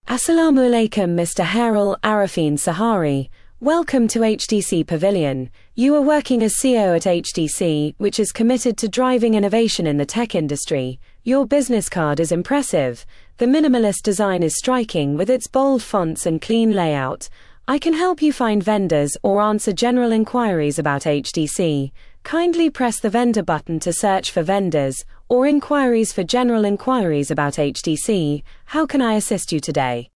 Assalamu alaikum, Mr. Hairul Arafin Sahari. Welcome to HTC Pavilion. You are working as CEO at HTC, which is committed to driving innovation in the tech industry. Your business card is impressive. The minimalist design is striking with its bold fonts and clean layout. I can help you find vendors or answer general inquiries about HTC. Kindly press the vendor button to search for vendors or inquiries for general inquiries about HTC. How can I assist you today?